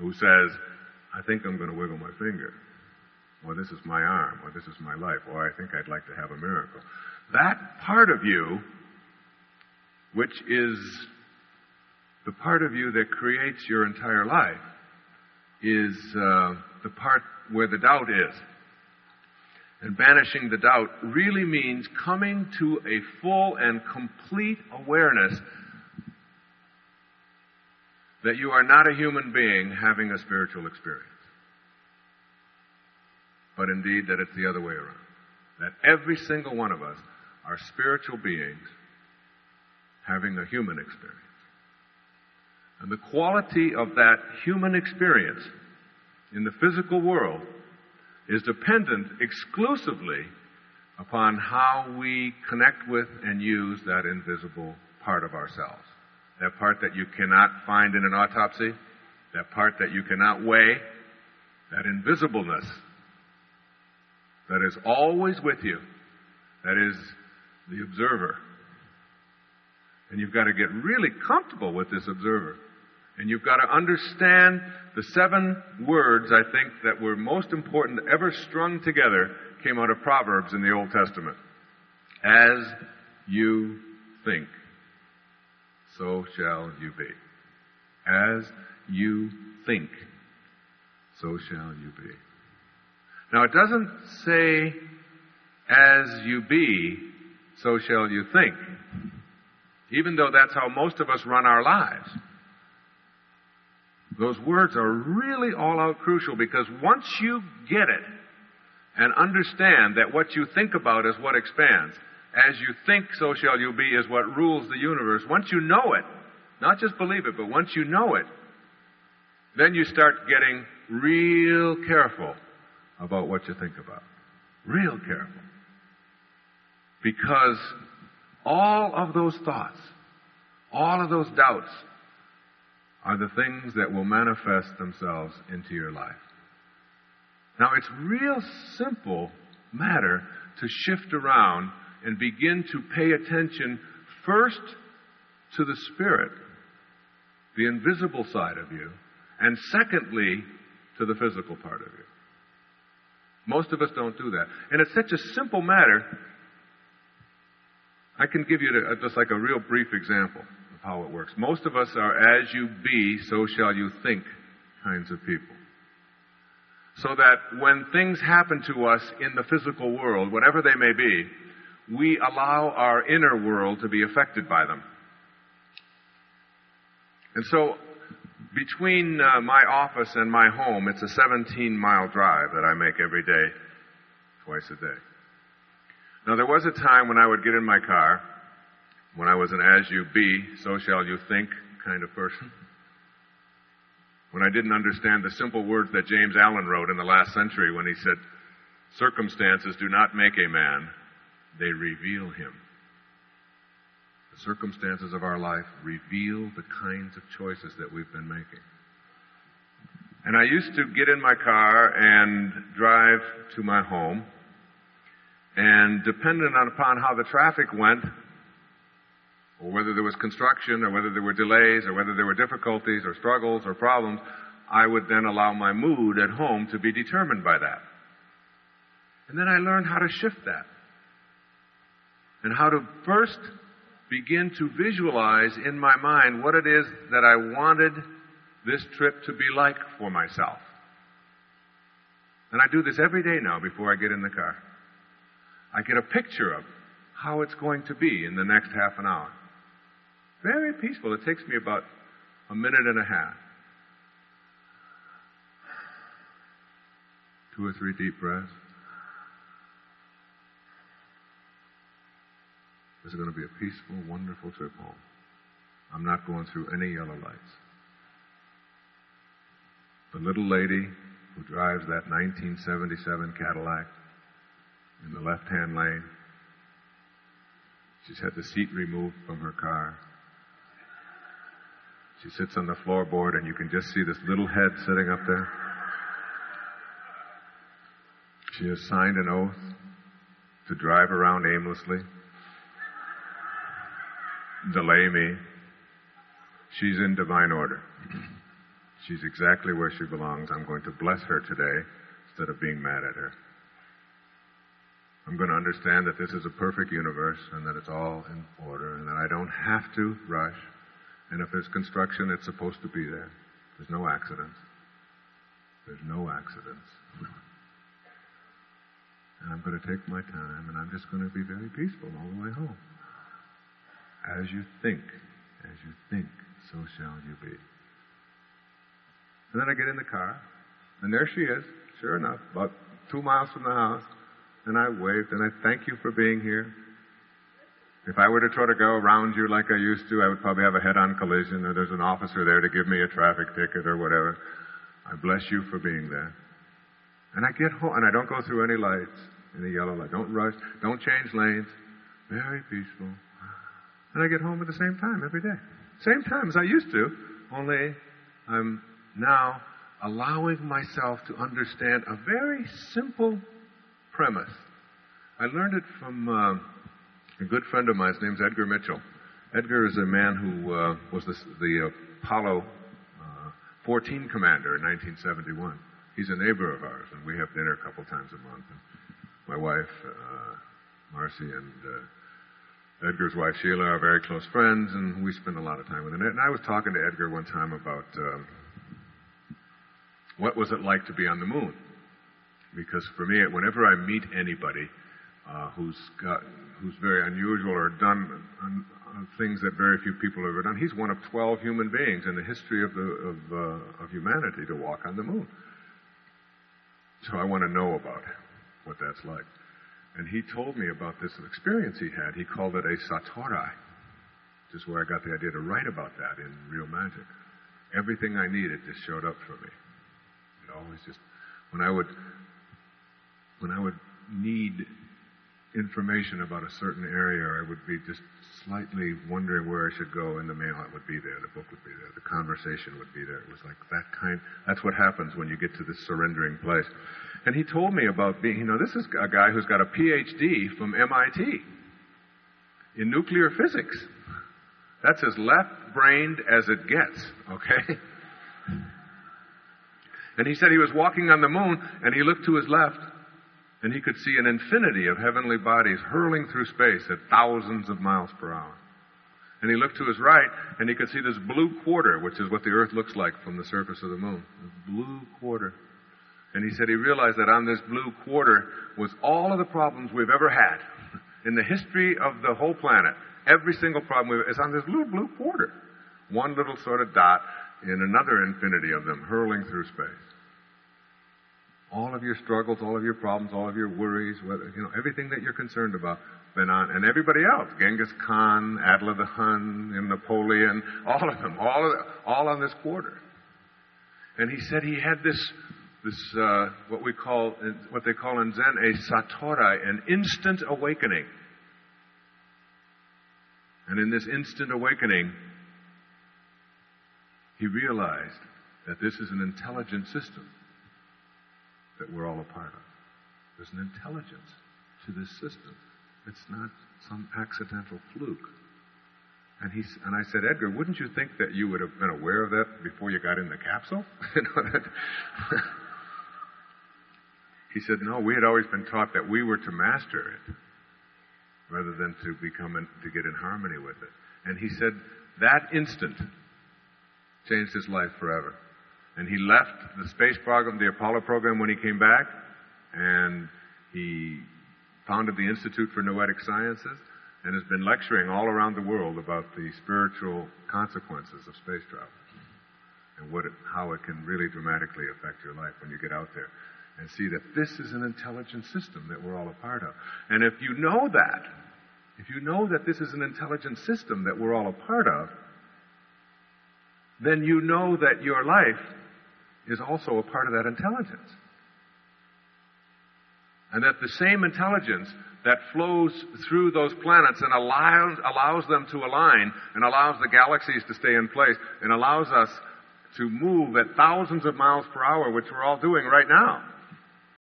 who says, I think I'm going to wiggle my finger, or this is my arm, or this is my life, or I think I'd like to have a miracle. That part of you, which is the part of you that creates your entire life, is the part where the doubt is. And banishing the doubt really means coming to a full and complete awareness that you are not a human being having a spiritual experience, but indeed that it's the other way around. That every single one of us are spiritual beings having a human experience. And the quality of that human experience in the physical world is dependent exclusively upon how we connect with and use that invisible part of ourselves. That part that you cannot find in an autopsy, that part that you cannot weigh, that invisibleness that is always with you, that is the observer. And you've got to get really comfortable with this observer. And you've got to understand the 7 words, I think, that were most important ever strung together came out of Proverbs in the Old Testament. As you think, so shall you be. As you think, so shall you be. Now, it doesn't say, as you be, so shall you think, even though that's how most of us run our lives. Those words are really all-out crucial, because once you get it and understand that what you think about is what expands, as you think, so shall you be is what rules the universe. Once you know it, not just believe it, but once you know it, then you start getting real careful about what you think about. Real careful. Because all of those thoughts, all of those doubts, are the things that will manifest themselves into your life. Now, it's real simple matter to shift around and begin to pay attention first to the spirit, the invisible side of you, and secondly, to the physical part of you. Most of us don't do that. And it's such a simple matter, I can give you just like a real brief example of how it works. Most of us are as you be, so shall you think kinds of people. So that when things happen to us in the physical world, whatever they may be, we allow our inner world to be affected by them. And so, between my office and my home, it's a 17-mile drive that I make every day, twice a day. Now, there was a time when I would get in my car, when I was an as you be, so shall you think kind of person, when I didn't understand the simple words that James Allen wrote in the last century when he said, circumstances do not make a man, they reveal him. The circumstances of our life reveal the kinds of choices that we've been making. And I used to get in my car and drive to my home, and depending upon how the traffic went, or whether there was construction, or whether there were delays, or whether there were difficulties, or struggles, or problems, I would then allow my mood at home to be determined by that. And then I learned how to shift that. And how to first begin to visualize in my mind what it is that I wanted this trip to be like for myself. And I do this every day now before I get in the car. I get a picture of how it's going to be in the next half an hour. Very peaceful. It takes me about a minute and a half. 2 or 3 deep breaths. This is going to be a peaceful, wonderful trip home. I'm not going through any yellow lights. The little lady who drives that 1977 Cadillac in the left-hand lane, she's had the seat removed from her car. She sits on the floorboard and you can just see this little head sitting up there. She has signed an oath to drive around aimlessly, delay me. She's in divine order. She's exactly where she belongs. I'm going to bless her today instead of being mad at her. I'm going to understand that this is a perfect universe and that it's all in order and that I don't have to rush. And if there's construction, it's supposed to be there. There's no accidents. There's no accidents. And I'm going to take my time and I'm just going to be very peaceful all the way home. As you think, so shall you be. And then I get in the car, and there she is, sure enough, about 2 miles from the house. And I waved, and I thank you for being here. If I were to try to go around you like I used to, I would probably have a head-on collision, or there's an officer there to give me a traffic ticket or whatever. I bless you for being there. And I get home, and I don't go through any lights, any yellow light. Don't rush. Don't change lanes. Very peaceful. And I get home at the same time every day. Same time as I used to, only I'm now allowing myself to understand a very simple premise. I learned it from a good friend of mine. His name's Edgar Mitchell. Edgar is a man who was the Apollo 14 commander in 1971. He's a neighbor of ours, and we have dinner a couple times a month. And my wife, Marcy, and Edgar's wife, Sheila, are very close friends, and we spend a lot of time with them. And I was talking to Edgar one time about what was it like to be on the moon. Because for me, whenever I meet anybody who's very unusual or done things that very few people have ever done, he's one of 12 human beings in the history of humanity to walk on the moon. So I want to know about what that's like. And he told me about this experience he had. He called it a satori, which is where I got the idea to write about that in Real Magic. Everything I needed just showed up for me. It always just, when I would need information about a certain area, or I would be just slightly wondering where I should go, in the mail it would be there, the book would be there, the conversation would be there. It was like that's what happens when you get to this surrendering place. And he told me about being, this is a guy who's got a PhD from MIT in nuclear physics. That's as left-brained as it gets, okay? And he said he was walking on the moon, and he looked to his left, and he could see an infinity of heavenly bodies hurling through space at thousands of miles per hour. And he looked to his right, and he could see this blue quarter, which is what the Earth looks like from the surface of the moon. This blue quarter. And he said he realized that on this blue quarter was all of the problems we've ever had in the history of the whole planet. Every single problem is on this blue quarter. One little sort of dot in another infinity of them hurling through space. All of your struggles, all of your problems, all of your worries, everything that you're concerned about, been on, and everybody else, Genghis Khan, Attila the Hun, and Napoleon, all of them, all on this quarter. And he said he had this what they call in Zen a satori, an instant awakening. And in this instant awakening, he realized that this is an intelligent system that we're all a part of. There's an intelligence to this system. It's not some accidental fluke. And I said, Edgar, wouldn't you think that you would have been aware of that before you got in the capsule? He said, no, we had always been taught that we were to master it rather than to get in harmony with it. And he said that instant changed his life forever. And he left the space program, the Apollo program, when he came back, and he founded the Institute for Noetic Sciences and has been lecturing all around the world about the spiritual consequences of space travel and how it can really dramatically affect your life when you get out there and see that this is an intelligent system that we're all a part of. And if you know that this is an intelligent system that we're all a part of, then you know that your life is also a part of that intelligence. And that the same intelligence that flows through those planets and allows them to align and allows the galaxies to stay in place and allows us to move at thousands of miles per hour, which we're all doing right now.